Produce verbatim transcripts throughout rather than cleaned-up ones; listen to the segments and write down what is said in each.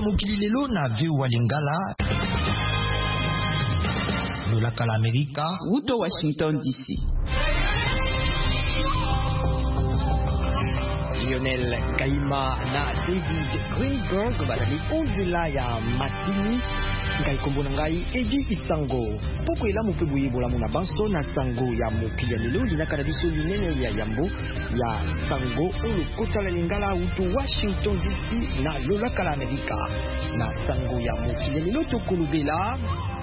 mokili lelo na V O A Lingala. Lolaka la Amerika. Uto Washington D C. Lionel Kaima na David Greenberg bazali onzela ya Matini ngai kombo na ngai Edi Itsango poko elamu mpe boyebola mona banso na sango ya mokili ya lelo linaka na biso linene ya yambo ya sango oyo kota la Lingala uto Washington D C na lolaka la Amerika na sango ya mokili ya lelo tokolobela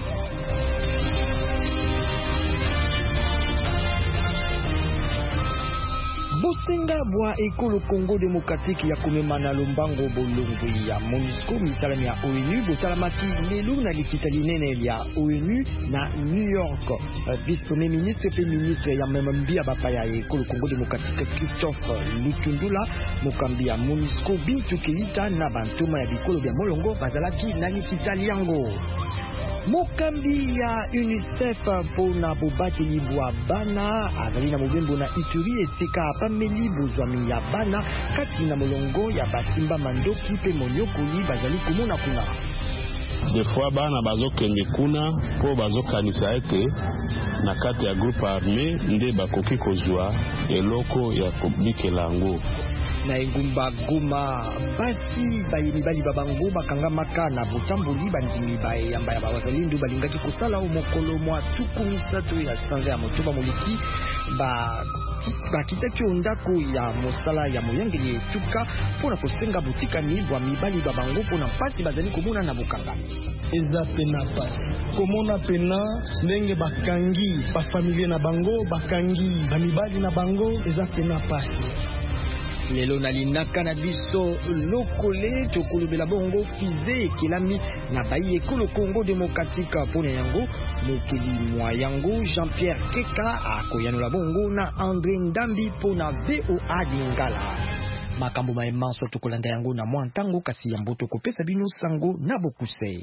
Bosenga bwa ekolo Congo Démocratique ya komema na lombango bolongwe ya MONUSCO misalami ya O N U botalamaki lelo na likita linene ya O N U na New York. Vice Premier Ministre pe ministre ya memambia bapaya ya ekolo Congo Démocratique Christophe Lutundula mokambi ya MONUSCO Bintu Keita na bantoma ya bikolo bya molongo bazalaki na likita liango. Mokambi ya UNICEF pona bobateli bwa bana azali na mobembo na Ituri esika apameli bozwami ya bana kati na molongo ya basimba mandoki pe monyokoli bazali komona kuna. Des fois bana bazokende kuna po bazokanisa ete na kati ya groupe armé nde bakoki kozwa eloko ya publike lango. Na engumba Goma basi bayini bali babango bakangamaka na botamboli bandimi bae yamba ya bawazalindu balingaki kosala mokolo mwa tuku misato ya sanza ya motoba moliki ba bakitaki ondako ya mosala ya moyangeli etuka pona kosenga botika mibwa mibali babango pona mpasi bazali komona na bokanga eza pena pasi komona pena ndenge bakangi bafamilie na bango bakangi bamibali na bango eza pena pasi. Lelo na linaka na biso lokole tokolobela bongo fize kelami na bayi ekolo Congo Démocratique pona yango mokeli mwa yango Jean-Pierre Keka akoyanola bongo na André Ndambi pona V O A Lingala. Makambo maemanso tokolanda yango na mwa ntango kasi yambo tokopesa bino sango na bokuse.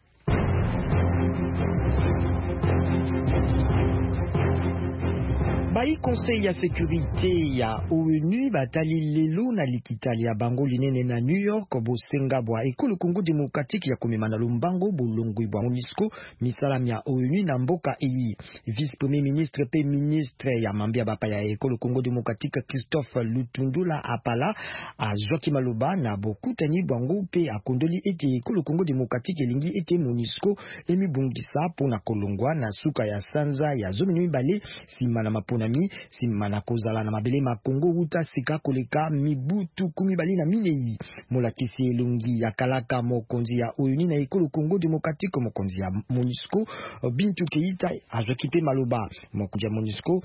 Bayi conseil ya sécurité ya O N U batali lelo na likitali ya bango linene na New York bosenga bwa ekolo Congo Démocratique ya komema na lombango bolongwi bwa MONUSCO misalami ya O N U na mboka eyi. Vice Premier Ministre pe ministre ya mambia bapa ya ekolo Congo Démocratique Christophe Lutundula apala azwaki maloba na bokutani bwango pe akondoli ete ekolo Congo Démocratique elingi ete MONUSCO emibungisa pona kolongwa na suka ya sanza ya zomi mibale sima na mapona simana kozala na mabele makongo uta sika koleka mibutu kumi bali na minei molakisi elongi ya kalaka mokonzi ya O N U na ekolo Congo Démocratique mokonzi ya MONUSCO Bintu Keita azwaki pe maloba mokonzi ya MONUSCO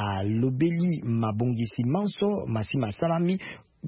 alobeli mabongisi manso masima salami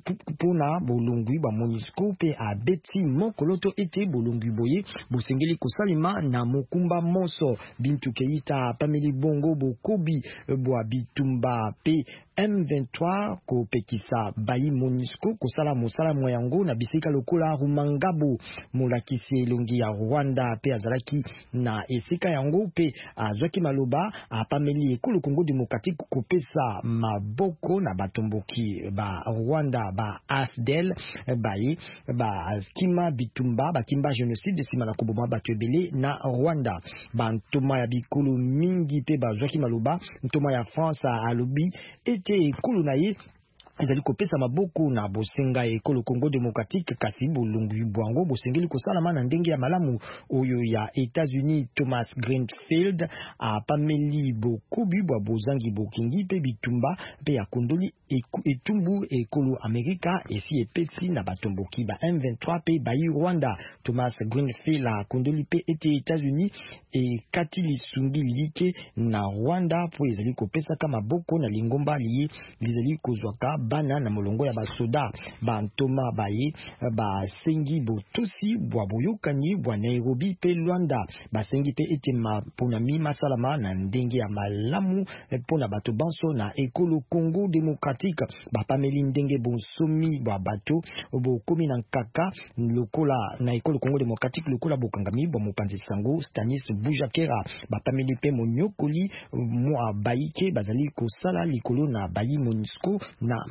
pona bolongwi ba MONUSCO pe abeti mokoloto ete bolongwi boye bosengeli kosalima na mokumba moso. Bintu Keita pameli bongo bokobi bwa bitumba pe M vingt-trois ko pekisa bayi MONUSCO kosala mosala moyango na bisika lokola Rumangabo. Molakisi elongi ya Rwanda pe azalaki na esika yango pe azwaki maloba apameli ekolo Congo Démocratique kopesa maboko na batomboki ba Rwanda ba A F D L bayi ba skima bitumba bakimba génocide sima na koboma bato ebele na Rwanda. Ba ntoma ya bikolo mingi pe bazwaki maloba ntoma ya France alobi ete ekolo na ye ezali kopesa maboko na bosenga ekolo Congo Démocratique kasi bolongwi bwango bosengeli kosalama na ndenge ya malamu oyo ya États-Unis. Thomas Greenfield a pameli bokobi bwa bozangi bokingi pe bitumba pe ya kondoli etumbu ekolo Amerika esi epesi na batomboki ba M vingt-trois pe bayi Rwanda. Thomas Greenfield a kondoli pe ete États-Unis e kati lisungi like na Rwanda po ezali kopesa kama maboko na lingomba liye lizali kozwaka bana na molongo ya basoda bantoma baye basengi botosi bwa boyokani bwa Nairobi pe Luanda basengi pe ete maponami masalama na ndenge ya malamu pona bato banso na ekolo Congo Démocratique bapameli ndenge bonsomi bwa bato bokomi na nkaka lokola na ekolo Congo Démocratique lokola bokangami bwa mopanzi sango Stanis Bujakera bapameli pe monyokoli mwa baike bazali kosala likolo na bayi MONUSCO na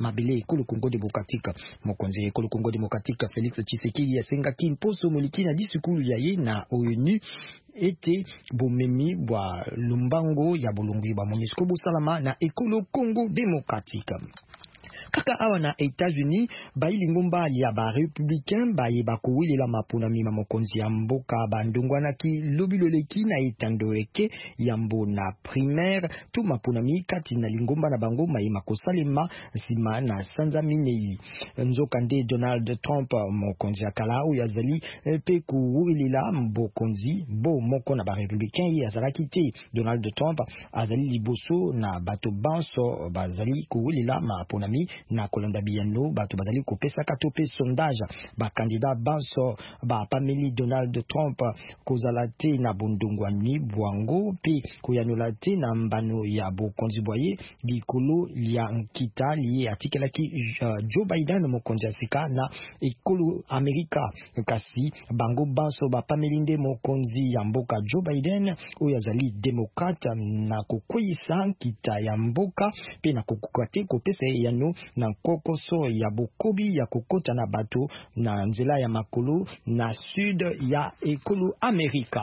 mabele ekolo Congo Démocratique. Mokonzi ekolo Congo Démocratique Félix Tshisekedi yasenga kimposo moliki na disukulu ya ye na ONU ete bomemi bwa lumbango ya bolongwi ba MONUSCO bosalama na ekolo Congo Démocratique. Kaka awa na États-Unis baili ngomba ya ba républicain baye bakowelela mapona mima mokonzi ya mboka bandongwana ki lobiloleki na etandoeke yambo na primaire tu mapona mi kati na lingomba na bango maye makosalema sima na sanza minei nzokande Donald Trump mokonzi ya kala oyo azali pe kuwelela mbokonzi bo moko na ba républicain ye azalaki te. Donald Trump azali liboso na bato banso bazali kuwelela mapona mi na kolanda biyano bato bazali kopesa katope sondage ba candidat banso ba pameli Donald Trump kozala te na bondongwani bwango pe koyanola te na mbano ya bokonzi boye likolo lia nkita liye atikelaki uh, Joe Biden mokonzi ya sika na ekolo Amerika kasi bango banso ba pameli nde mokonzi ya mboka Joe Biden oyo azali demokrate na kokweyisa nkita ya mboka pe na kokokate kopesa yano na kokoso ya bokobi ya kokota na bato na nzela ya makolo na sud ya ekolo Amerika.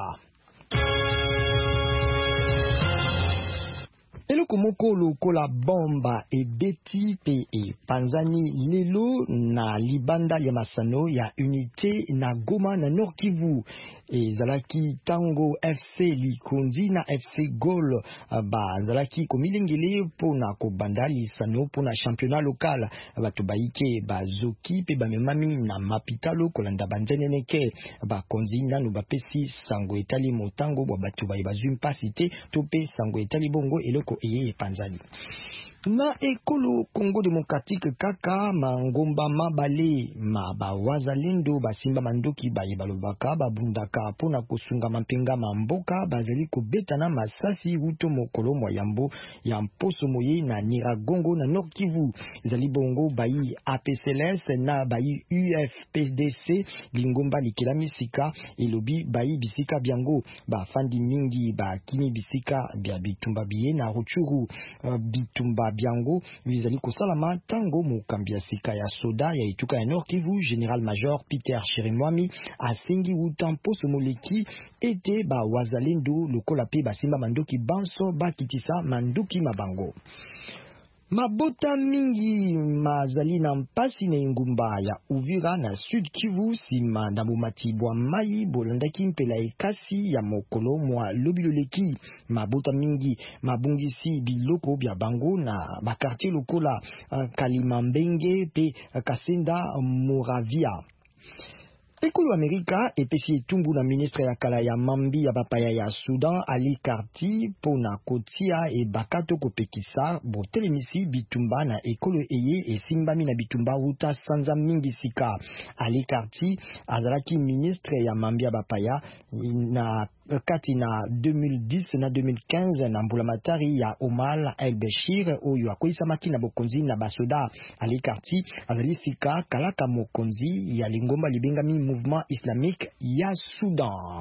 Eloko moko lokola bomba ebeti pe e panzani lelo na libanda ya masano ya unité na Goma na Nord Kivu. Ezalaki tango F C Likonzi na F C Gol ba zalaki komilengele pona kobanda lisano pona championnat local bato baike bazoki pe bamemami na mapitalo kolanda banzeneneke bakonzi nanu bapesi sango etali motango bwa bato baye bazwi mpasi te to pe sango etali bongo eloko eye panzani. Na ekolo Congo Démocratique kaka mangomba mabale ma wazalendo basimba mandoki baye balobaka babundaka pona kosunga mampenga mamboka bazali kobetana masasi uto mokolo mwa yambo ya mposo moye na Nyiragongo na Nord Kivu. Zali bongo bayi A P C L S na bayi U F P D C lingomba likela misika elobi bayi bisika biango bafandi mingi bakini bisika bia bitumba biye na Ruchuru uh, bitumba biango bizali kosalama tango mukambia sika ya soda ya ituka ya Nord Kivu General Major Peter Chirimwami asengi utamposo moleki ete ba wazalendo lokola pe basimba mandoki banso bakitisa mandoki mabango. Mabota mingi mazali na mpasi na ingumba ya Uvira na Sud Kivu sima na bomati bwa mai bolandaki mpela ekasi ya mokolo mwa lobiloleki. Mabota mingi mabungisi biloko bya bango na bakartier lokola uh, Kalimambenge pe uh, Kasenda Moravia. Ekolo Amerika epesi etumbu na ministre ya kala ya mambi ya bapaya ya Sudan Ali Karti pona kotia e bakato kopekisa botelemisi bitumba na ekolo eye esimbami na bitumba uta sanza mingi sika. Ali Karti azalaki ministre ya mambi ya bapaya na kati na deux mille dix na deux mille quinze na mbulamatari ya Omar el-Bashir oyo akoisamaki na bokonzi na basoda. Ali Karti azali sika kalaka mokonzi ya lingomba libengami mouvement islamique ya Soudan.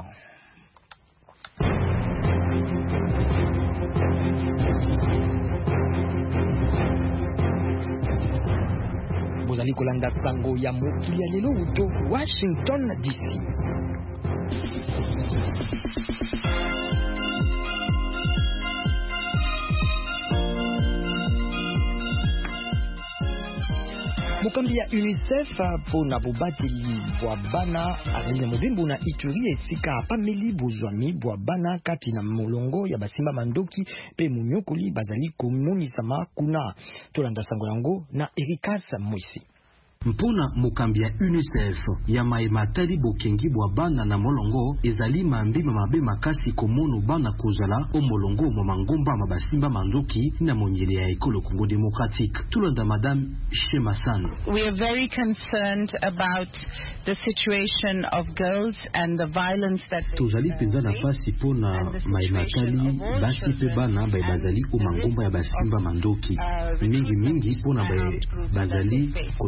Bozali kolanda sango ya mokili ya lelo uto Washington D C. Mokambi ya UNICEF pona bobateli bwa bana azali na mobimbo na Ituri esika pameli bozwami bwa bana kati na molongo ya basimba mandoki pe munyokoli bazali komonisama kuna. Tolanda sango yango na Erikas Moisi. Mpona mokambi ya UNICEF ya maimatali bokengi bwa bana na molongo ezali mambi mabe makasi komono bana kozala o molongo mo mangomba mabasimba mandoki na monyele ya ekolo Congo Démocratique. Tulanda Madame Shemasan. We are very concerned about the situation of girls and the violence that tozali penza nafasi pona maimatali basi pe bana bai bazali o mangomba ya basimba mandoki mingi mingi pona bai bazali konyokwa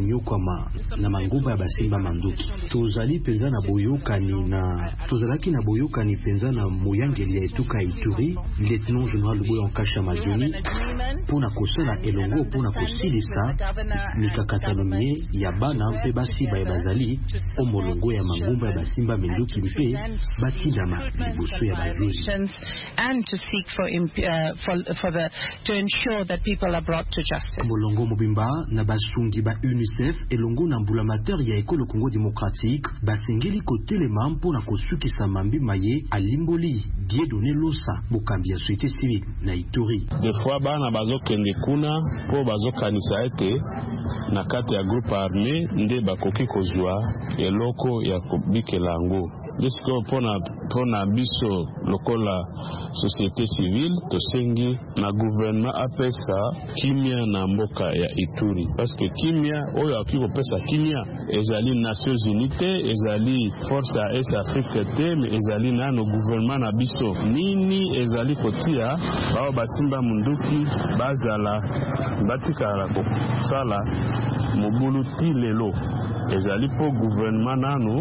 Goma na mangomba ya basimba manduki. Tozali penza na boyokani na tozalaki na boyokani penza na moyangeli ya etuka Ituri, Lieutenant General Luboya Nkasha Majoni, pona kosala elongo pona kosilisa mikakatanumie ya bana mpe basiba ya bazali omolongo ya mangomba ya basimba menduki mpe batindama liboso ya bajuzi. And to seek for, uh, for, for the, to ensure that people are brought to justice. Molongo mobimba na basungi ba UNICEF elongo na mbulamateur ya ekolo Congo Démocratique basengeli kotelema mpona kosukisa mambi maye alimboli Dieudonné Losa bokambi ya société civile na Ituri. Des fois bana bazokende kuna po bazokanisa ete na kati ya groupe armé nde bakoki kozwa eloko ya kobikela yango. Disiko pona pona biso lokola société civile tosengi na gouvernement apesa kimia na mboka ya Ituri, parce que kimia oyo akiko pesa kimia ezali Nations Unies te, ezali force ya Est Afrique te, mais ezali na no gouvernement na biso nini ezali kotia bao basimba munduki bazala batikala ko sala mobuluti lelo ezali po gouvernement nano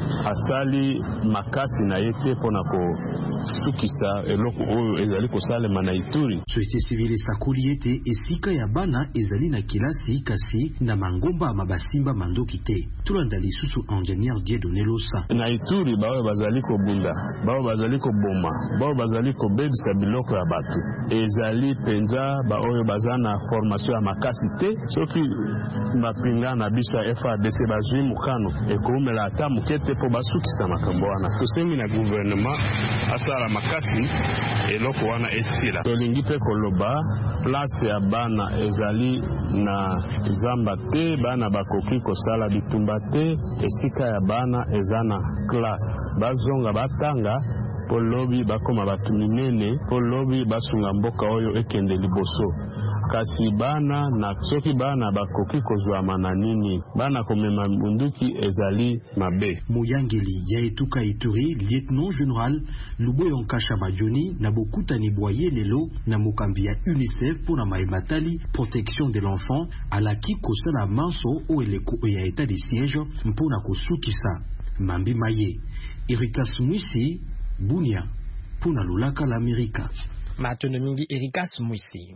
asali makasi na yete pona ko sukisa eloko oyo ezali kosalema na Ituri. Société civile sakoli ete esika ya bana ezali na kilasi kasi na mangomba mabasimba mandoki te. Tulanda lisusu ingénieur Dieudonné Losa. Na Ituri bawe bazali ko bunda, bawe bazali ko boma, bawe bazali ko bebisa biloko ya batu. Ezali penza ba oyo bazana formation ya makasi te, soki mapinga na biso ya F A R D C bazui mukano ekomela ata mukete po basukisa makambo wana. Tosengi na gouvernement asala makasi eloko wana esila. Tolingi pe koloba place ya bana ezali na zamba te, bana bakoki kosala bitumba te, esika ya bana ezana classe. Bazonga batanga po lobi bakoma batu minene, po lobi basunga mboka oyo ekende liboso. Kasi bana na soki bana bakoki kozwa mananini bana komema munduki ezali mabe. Moyangeli ya etuka Ituri Lieutenant General Luboya Nkasha Majoni na bokutani boye lelo na mokambi ya UNICEF pour na maimatali protection de l'enfant alaki kosala manso o eleko ya état de siège mpona kosukisa mambi maye. Ericas Mwisi Bunia pona lulaka la Amerika. Matono mingi Ericas Mwisi.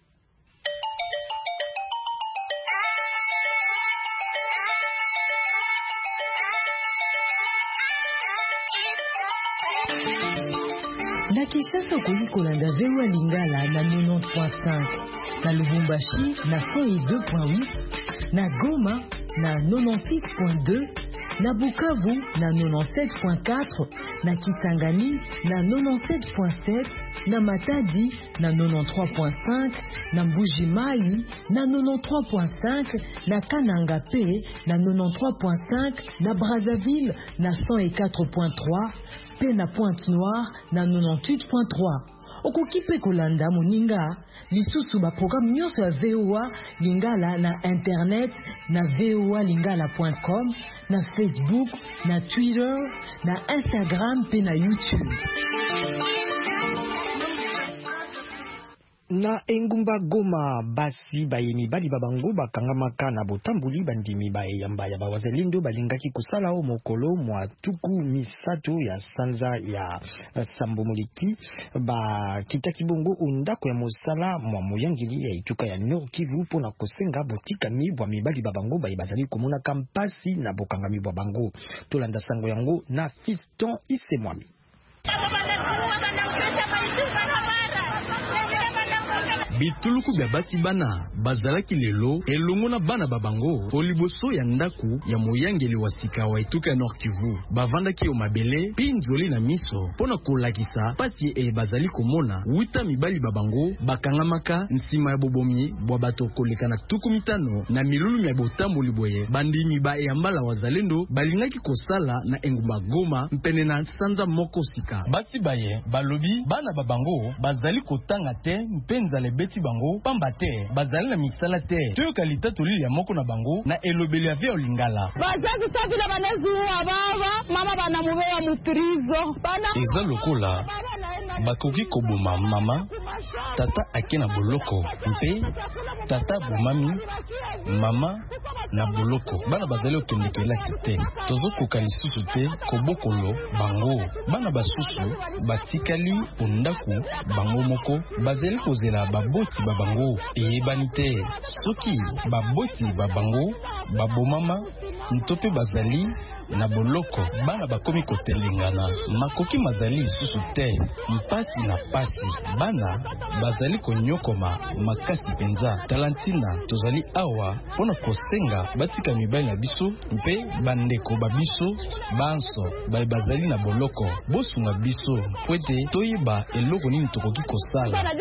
Na Kinshasa koli kolanda V O A Lingala na quatre-vingt-dix point cinq, na Lubumbashi na cent deux point huit, na Goma na quatre-vingt-six point deux, na Bukavu na quatre-vingt-dix-sept point quatre, na Kisangani na quatre-vingt-dix-sept point sept, na Matadi na quatre-vingt-treize point cinq, na Mbuji-Mayi na quatre-vingt-treize point cinq, na Kananga P na quatre-vingt-treize point cinq, na Brazzaville na cent quatre point trois, pe na Pointe-Noire na quatre-vingt-dix-huit point trois. Okoki pe kolanda moninga lisusu ba programme nyonso ya V O A Lingala na internet na v o a lingala point com, na Facebook, na Twitter, na Instagram pe na YouTube. Na engumba Goma basi bayeni bali babango bakangamaka na botambuli bandimi bae yamba ya bawazalindo balingaki kusala o mokolo mwa tuku misato ya sanza ya Sambomoliki ba kitaki bongo undako ya mosala mwa moyangili ya ituka ya Nord Kivu pona kosenga botika mibwa mibali babango bae bazali komona kampasi na bokangami bwa bango. Tolanda sango yango na Fiston Isemwami. Bituluku bya bati bana bazalaki lelo elongo na bana babango oliboso ya ndaku ya moyangeli wa sika wa etuka ya Nord Kivu bavandaki o mabele pinzoli na miso pona kolakisa pasi e bazali komona wita mibali babango bakangamaka nsima ya bobomi bwa bato koleka na tuku mitano na milulu ya botamboli boye bandimi ba yambala wazalendo balingaki kosala na engumba Goma mpene na sanza moko sika basi baye balobi bana babango bazali kotanga te mpenza le beti bango pamba te bazali na misala te to kalita toli ya moko na bango na elobeli ya vya Lingala bazazi sabi na banezu ababa mama bana mubewa mutrizo bana eza lokola bakoki koboma mama tata akena boloko mpe tata bomami mama na boloko bana bazali okendekela site tozokoka lisusu te kobokolo bango bana basusu batikali ondaku bango moko bazali kozela baboti babango eyebani te soki baboti babango babomama ntope bazali na boloko bana bakomi kotelengana makoki mazali susu te mpasi na pasi bana bazali konyokoma makasi penza talantina tozali awa pona kosenga batika mibali na biso mpe bandeko babiso banso bai bazali na boloko bosunga biso pwete toyeba eloko nini tokoki kosala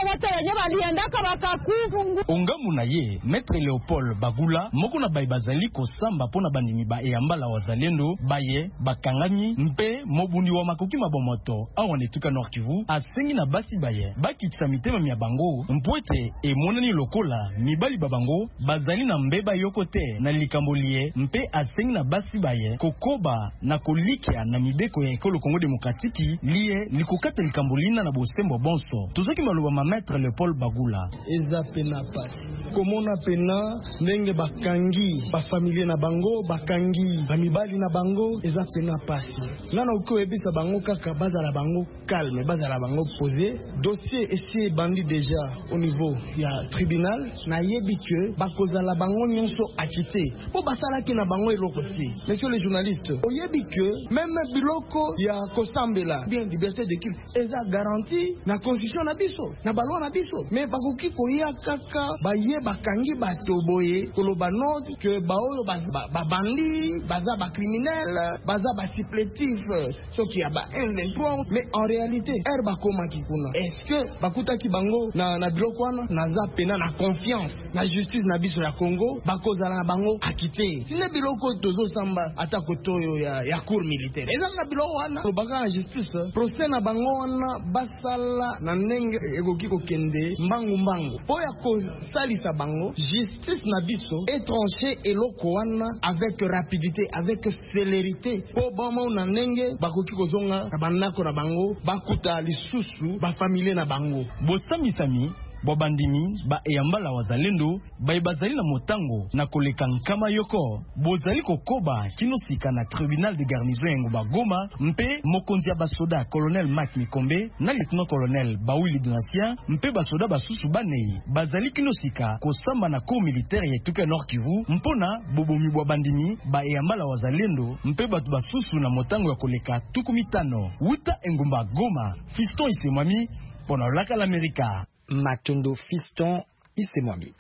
ongamu na ye Maître Léopold Bagula moko na bai bazali kosamba pona bandimi ba eyambala wazali lendo baye bakangami mpe mobundi wa makoki mabomoto awa netuka Nord Kivu asengi na basi baye bakitisa mitema mya bango mpwete emonani lokola mibali babango bazali na mbeba yoko te na likambolie mpe asengi na basi baye kokoba na kolikia na mideko ya ekolo Kongo Demokratiki liye likokata likambolina na bosembo bonso tozoki maloba ma Maître Léopold Bagula eza pena pasi komona pena ndenge bakangi ba familie na bango bakangi ba mibali na bango eza pena pasi nana uko ebisa bango kaka bazala bango calme bazala bango posé dossier esi bandi déjà au niveau ya tribunal na yebi que bakozala bango nyonso akité po basala ki na bango eloko ti monsieur le journaliste oyebi que même biloko ya kosambela bien liberté de culte eza garantie na constitution na biso na balwa na biso mais bakoki koya kaka baye bakangi bato boye koloba note que baoyo babandi baza ba criminel baza ba supplétif soki ya ba un vingt-trois mais en réalité er bakoma kikuna est-ce que bakuta ki bango na na biloko wana naza pena na confiance na justice na biso ya Congo bakozala na bango akité sine biloko tozo samba ata kotoyo ya ya cour militaire eza na biloko wana baka na justice procès na bango wana basala na ndenge ekoki kokende mbangu mbangu po ya kosalisa bango justice na biso étranger eloko wana avec rapidité avec célérité po bomo na ndenge bakoki kozonga na bandako na bango bakuta lisusu ba familie na bango bosamisami bobandimi ba eyambala wazalendo bai bazali na motango na koleka nkama yoko bozali kokoba kino sika na tribunal de garnison ya Ngomba Goma mpe mokonzi ya basoda colonel Mark Mikombe na lieutenant colonel Bawili Donatien mpe basoda basusu banei bazali kino sika kosamba na cour militaire ya Tuka Nord Kivu mpona bobomi bwa bandimi ba eyambala wazalendo mpe batu basusu na motango ya koleka tuku mitano uta Ngomba Goma Fiston Isemwami pona laka l'Amerika Matondo Fiston Isemwami.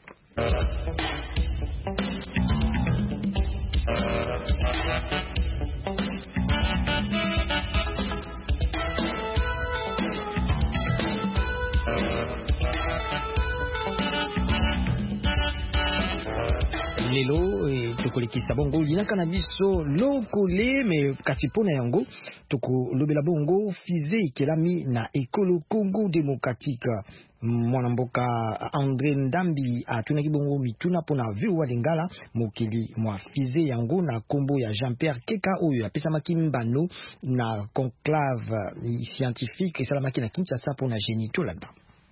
Lelo e tokolekisa bongo linaka na biso lokole me kati pona yango tokolobela bongo fize ikelami na ekolo Congo Démocratique mwanamboka André Ndambi atunaki bongo mituna pona viu wa Lingala mokili mwa fize yango na kombo ya Jean-Pierre Keka oyo apesamaki mbano na conclave scientifique esalamaki na Kinshasa pona Génie Tolanda.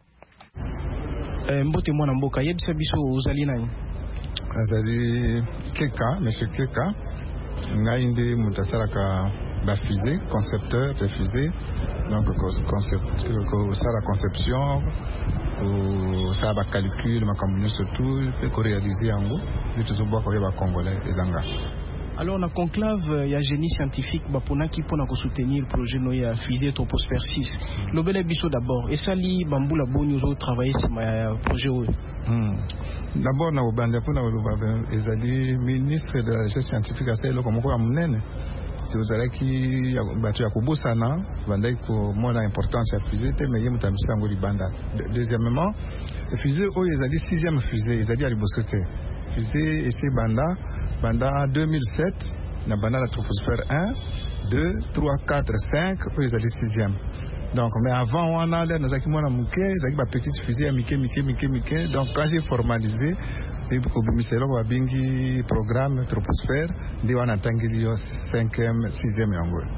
Eh, mbote mwanamboka yebisa biso uzali nani? Azali Keka, monsieur Keka, ngai nde mutasalaka ba fusée, concepteur de fusée, donc concept, la conception, ça ba calcul, ma commune surtout, peut réaliser en gros, et tout ça pour les Congolais et Zanga. Alors na conclave ya génie scientifique baponaki pona ko soutenir projet no ya fusée Troposphère six. Lobele biso d'abord, et sali bambula boni ozo travailler sur ma projet oyo. Hmm. D'abord na obanda pona loba ezali ministre de la recherche scientifique aselo komoko amunene. Tozalaki batu ya kobosana bandai ko mona importance ya fusée te mais yemuta misango libanda. Deuxièmement, fusée oyo ezali sixième fusée, ezali ali bosote. Fusée ese banda banda deux mille sept na banda la troposphère un, deux, trois, quatre, cinq oyo ezali sixième. Donc mais avant on a là nous avons mona muke, ezali ba petite fusée ya mike mike mike mike. Donc quand j'ai formalisé et pour bimiselo ba bingi programme troposphère ndi wana tangili yo cinquième, sixième yango.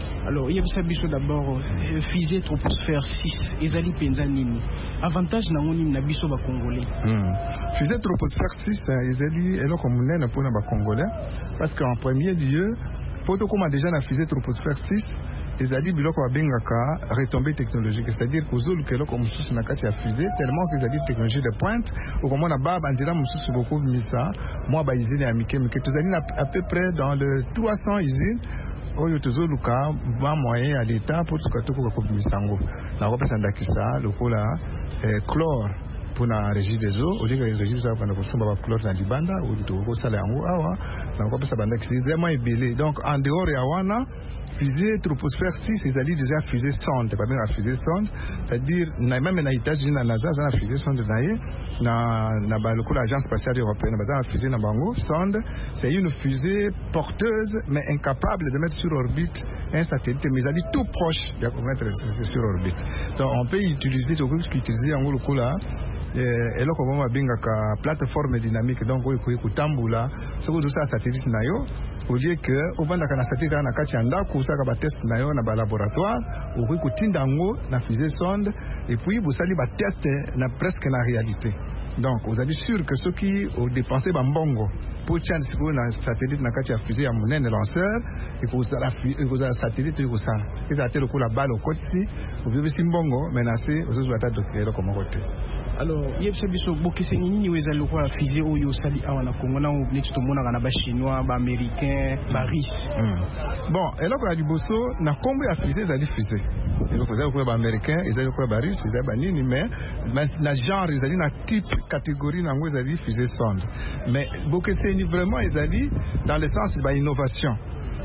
Alors, il y a besoin d'abord fusée troposphère six, ezali penza nini. Avantage na ngoni na biso ba congolais. Fusée troposphère six ezali eloko munene pour na ba congolais parce qu'en premier lieu, poto comme déjà na fusée troposphère six, ezali biloko babengaka retombée technologique, c'est-à-dire kozulu keloko mususu na kati ya fusée tellement que ezali technologie de pointe okomona ba banzela mususu beaucoup misa moi ba usine ya mike mike tozali à peu près dans le trois cents usines oyo tozoluka ba moyen ya l'état pour tukatuko ko misango na kopesa ndakisa lokola eh, chlore pour la régie des eaux au lieu que les régies des eaux pendant que somba chlore na libanda ou to sala yango awa na kopesa bandakisa vraiment ebelé. Donc en dehors ya wana fusée troposphère six ezali déjà fusée sonde pas bien la fusée sonde, c'est-à-dire na même na États-Unis na NASA za na fusée sonde na ye na na ba lokola agence spatiale européenne ba za fusée na bango sonde, c'est une fusée porteuse mais incapable de mettre sur orbite un satellite mais ezali tout proche de mettre sur orbite. Donc on peut utiliser to utiliser yango lokola eh eloko boma bingaka plateforme dynamique, donc oyo koyi kutambula soko to sa satellite na yo au lieu que ovanda kana satellite na kati anda kusaka ba test na yo na ba laboratoire okoyi kutinda ngo na fusée sonde et puis vous sali ba test na presque na réalité. Donc vous êtes sûr que ceux qui ont dépensé ba mbongo pour chance ko na satellite na kati ya fusée ya munene lanceur et ko sala ko sala satellite ko sala eza telo ko la balle au côté vous vivez simbongo menacé aux autres attaques de comme côté. Alors, il y a des bokese nini weza loko la fusée oyo sali awa na Congo na obnet to mona na ba chinois, ba américain, ba russe. Bon, eloko ya liboso na kombo ya fusée za fusée. Eloko za ko ba américain, ezali ko ba russe, ezali ba nini mais na genre ezali na type catégorie na ngo ezali fusée sonde. Mais bokese ni vraiment ezali dans le sens ba innovation.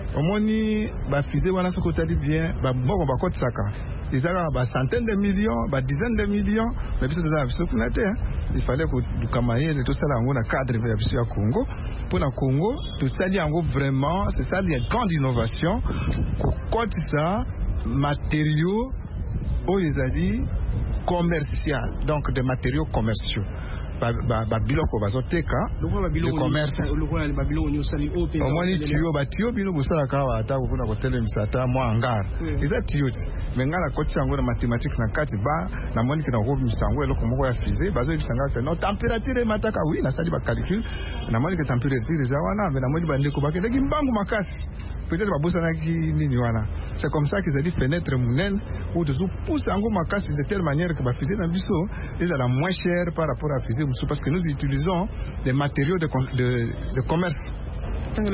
Omoni ba fusée wana soko tali bien, ba bongo ba kotsaka. Ils ont des centaines de millions, des dizaines de millions, mais il fallait que le Cameroun et tout ça dans le cadre de la Congo. Pour le Congo, tout ça vraiment, c'est ça les grandes innovations. Quand ça, matériaux, commerciaux, donc des matériaux commerciaux. Babiloko bazoteka le commerce omoni tiyo batiyo bino busala kawa ata kuna kotele misata mwa hangar eza tiyo mengala kotisa ngo na mathématiques na kati ba na moni kina ko misango eloko moko ya fusée bazo bisanga fe no température mataka oui na sali ba calcul na moni que température za wana na moni bande ko bakele kimbangu makasi peut-être babosana ki nini wana. C'est comme ça qu'ils ont dit fenêtre munene ou de pousse en makasi de telle manière que ba fusée na biso est la moins chère par rapport à fusée parce que nous utilisons des matériaux de de, de commerce. Donc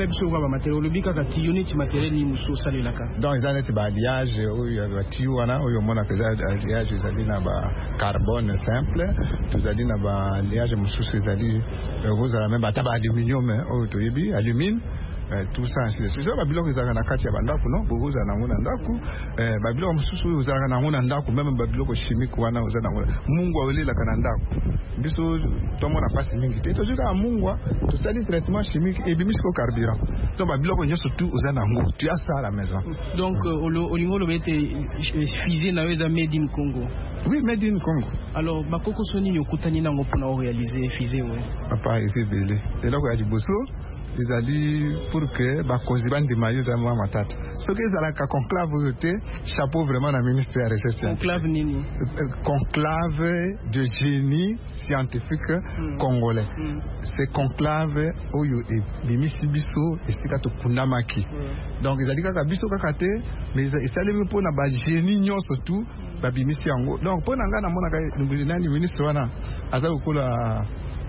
ils ont des alliages où il y a des tuyaux wana où on a fait alliage ils ont na ba carbone simple, tous ont na ba alliage mususu ils ont dit vous avez même ba tabac aluminium au toyebi alumine. Euh, tout ça ainsi de suite. Ça babiloko ezaka na kati ya bandako non boza na ngona ndako eh babiloko mususu ezaka na ngona ndako même babiloko chimique wana oza na ngona mungu awelela kana ndako biso tomona pasi mingi te tozuka mungwa to sali traitement chimique et bimisiko carburant donc babiloko nyoso tout oza na ngo tu as ça à la maison. Donc olingo lo bete fusée na weza made in Congo. Oui, made in Congo. Alors bakoko soni yokutani nango pona réaliser fusée ouais. Papa ese belé et là ko ya liboso ils ont dit pour que bah Koziban de Mayo za moi matata. Ce que ça la conclave voté chapeau vraiment la ministre de la recherche. Conclave nini? Conclave de génie scientifique mm. congolais. Mm. C'est conclave oyo e bimisi biso esika to kunamaki. Mm. Donc ils ont dit kaka biso kaka te mais ils sali pour na ba génie nyonso tout ba bimisi yango. Donc pour nanga na mona ka ministre wana aza kola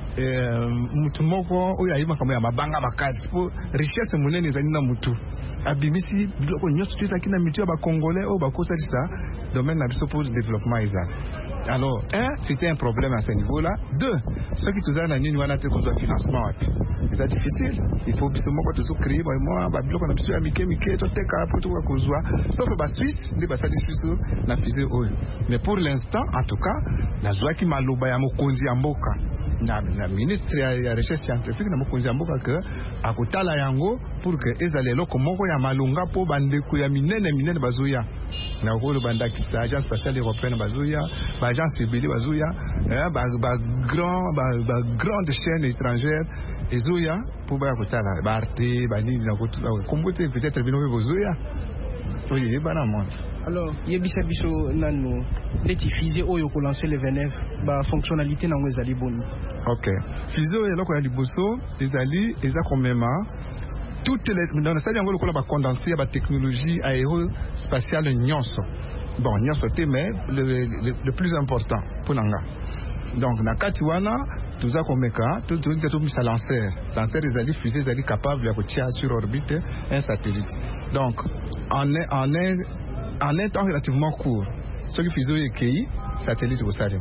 mutu moko oyo ayima kama ya mabanga bakazi po richesse munene ezali na mutu abimisi biloko nyonso tezaki na mitu ya bakongolais oyo bakosalisa domaine na biso pour le développement ezali. Alors un c'était un problème à ce niveau là. Deux ceux qui tozala na nini wana te kozwa financement wapi c'est difficile, il faut biso moko tozo créer moi ba biloko na biso ya mike mike to teka po to kozwa sauf ba Suisse ndi basali Suisse na fusée oyo. Mais pour l'instant en tout cas nazwaki maloba ya mokonzi ya mboka na na ministre ya recherche scientifique na mokonzi ya mboka que akotala yango pour que ezale loko moko ya malunga po bandeko ya minene minene bazoya na ko lo bandaki sa agence spatiale européenne bazoya ba agence civile bazoya eh ba ba grand ba, ba grande chaîne étrangère ezoya pour ba kotala ba arte ba nini na ko kombote peut-être bino bazoya. Oui, bana monde. Alors, yebisa biso nanu leti fusée oyo ko lancer le vingt-neuf ba fonctionnalité nango ezali boni. OK. Fusée oyo loko ya liboso ezali eza komema toutes les dans le stade yango lokola ba condenser ba technologie aérospatiale nyonso. Bon, nyonso te mais le, le, le plus important pour nanga. Donc na kati wana tuza komeka tout tout tout misa lanceur. Lanceur ezali fusée ezali capable ya kotia sur orbite un satellite. Donc en est en est en un temps relativement court. Ce qui fusée ekei satellite au salem.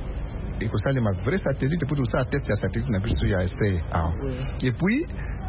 Et que ça les vrai satellite pour tout ça tester un satellite na biso ya essai. Et puis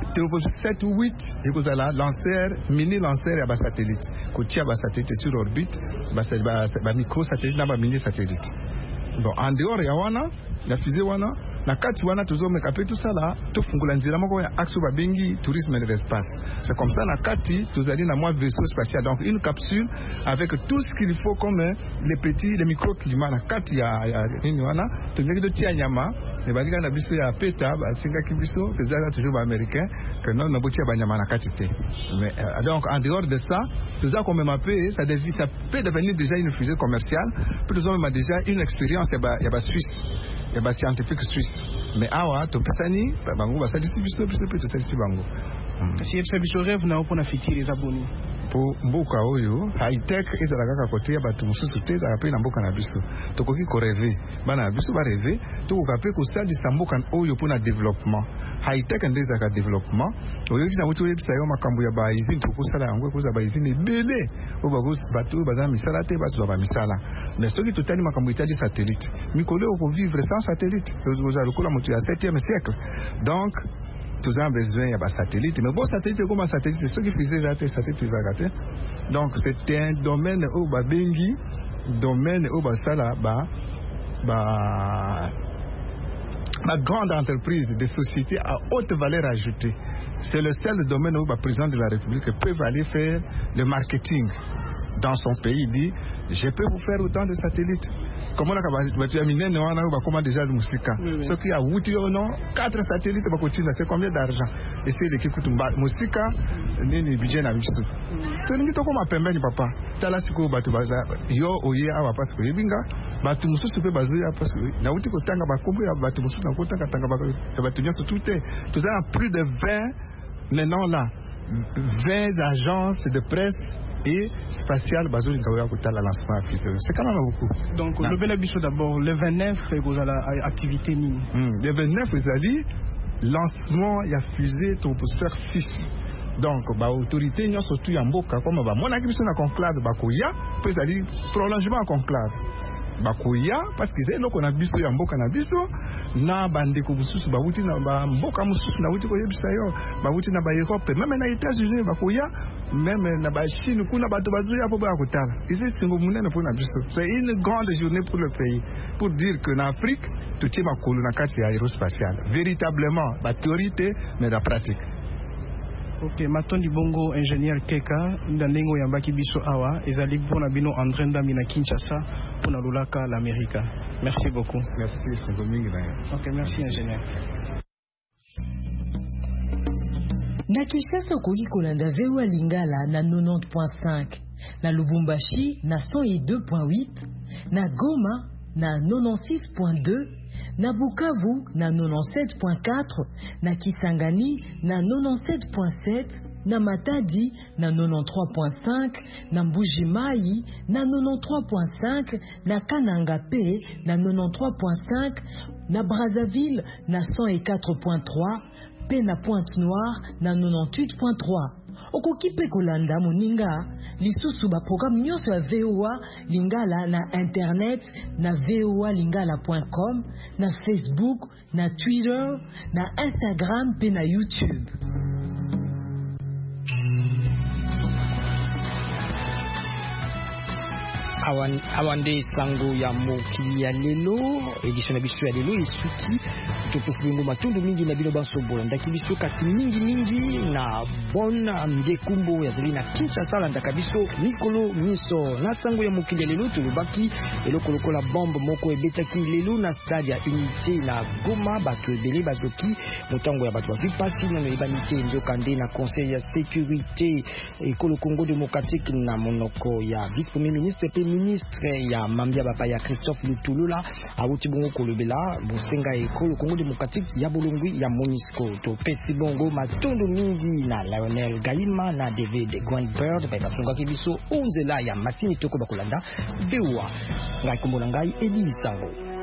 sept ou huit et que ça lanceur mini lanceur ya ba satellite. Kotia ba satellite sur orbite, ba ba micro satellite na ba mini satellite. Bon, en dehors ya wana, la fusée wana, na kati wana tuzomeka pe tout ça là, to fungula nzira moko ya axe ba bengi tourisme de l'espace. C'est comme ça na kati tuzali na moi vaisseau spatial, donc une capsule avec tout ce qu'il faut comme les petits les microclimats na kati ya ya nini wana, to nyaki to tia nyama, ne balika na biso ya peta ba singa kibiso, tuzala toujours ba américain que non na botia ba nyama na kati te. Mais euh, donc en dehors de ça, tout ça comme mapé, ça devient ça peut devenir déjà une fusée commerciale, puis nous avons déjà une expérience ya ba ya ba Suisse. Il y a des scientifiques suisses. Mais awa, to pesani, bango ba salisi biso biso pe to salisi bango. Kasi yebisa biso rêve na opona fitiri za boni. Po mboka oyo, high tech ezala kaka côté ya batu mususu te za pe na mboka na biso. Tokoki ko rêver. Bana biso ba rêver, to ko pe ko sali samboka oyo pona développement. High tech ndeza ka développement. Oyo kisa mutu yebisa yo makambo ya ba izini to ko sala yango ko za ba izini belé. O ba ko batu baza misala te batu ba misala. Mais soki totali makambo itali satellite. Mikolo ko vivre sans satellite. Vous allez le motu ya septième siècle. Donc tous ont besoin de satellites, mais bon satellite comme un satellite, c'est ce qui faisait rater satellite rater. Donc c'est un domaine où ba bengi, domaine où ba sala ba ba ma grande entreprise des sociétés à haute valeur ajoutée. C'est le seul domaine où le président de la République peut aller faire le marketing dans son pays. Il dit, je peux vous faire autant de satellites. Comment on a terminé, on a comment déjà le musique. Ce qui a outil ou non, quatre satellites, c'est combien d'argent? Et c'est l'équipe qui musique, ni budget na biso. Tu n'as pas comment pembe papa. Tala siko batu baza yo oye awa parce que yebinga batu mususu pe bazoya parce que na uti ko tanga ba kombo ya batu mususu na ko tanga tanga ba batu nyaso tout est. Tout ça plus de vingt maintenant là vingt agences de presse et spatial bazoli kawa ko tala lancement fusée. C'est quand même beaucoup. Donc le bénéfice d'abord le vingt-neuf et vous allez activité ni. Le vingt-neuf vous allez lancement ya fusée Troposphère six. Donc ba autorité nyonso surtout ya mboka comme ba mona kibiso na conclave ba koya peut aller prolongement en conclave. Bakoya parce que c'est là qu'on a biso ya mboka na biso na bandeko bususu ba wuti na ba mboka mususu na wuti ko yebisa yo ba wuti na ba Europe même na États-Unis bakoya même na ba Chine kuna bato bazoya po ba kotala ici singo munene po na biso. C'est une grande journée pour le pays pour dire que en Afrique tout est makolo na kati ya aérospatiale véritablement ba théorie mais la pratique. Ok, Matondi Bongo, ingénieur Keka, Ndandengo Yambaki Biso Awa, ezali pona bino André Ndambi na Kinshasa, pona Lulaka l'Amérique. Merci beaucoup. Merci, c'est Domingue. Ok, merci ingénieur. Na Kinshasa koki kolanda V O A Lingala na quatre-vingt-dix point cinq, na Lubumbashi na cent deux point huit, na Goma na quatre-vingt-six point deux, na Bukavu na quatre-vingt-dix-sept point quatre, na Kisangani na quatre-vingt-dix-sept point sept, na Matadi na quatre-vingt-treize point cinq, na Mbuji-Mayi na quatre-vingt-treize point cinq, na Kananga P na quatre-vingt-treize point cinq, na Brazzaville na cent quatre point trois, pe na Pointe-Noire na quatre-vingt-dix-huit point trois. Okoki pe kolanda moninga lisusu ba programme nyonso ya V O A Lingala na internet na v o a lingala point com, na Facebook, na Twitter, na Instagram pe na YouTube. awan awande sango ya mokili ya lelo edition na biso ya lelo esuki topesi bingo matundu mingi na bino basobola ndaki biso kasi mingi mingi na bona ndekumbo ya zeli na Kinshasa la ndaka biso mikolo miso na sango ya mokili ya lelo tulubaki eloko lokola bombe moko ebetaki lelo na stade ya Unité na Goma bato ebele bazoki motango ya bato ba vipasi na ebanité nzokande na conseil ya sécurité ekolo Congo démocratique na monoko ya vice premier ministre pe ministre ya Mambia Bapa ya Christophe Lutulula awuti bongo kolobela bosenga ekolo Congo démocratique ya bolongwi ya Monisco to pesi bongo matundu mingi na Lionel Gaima na David Grandbird pa basunga kibiso onze la ya masini toko bakolanda bewa ngai komona ngai Edi Sango.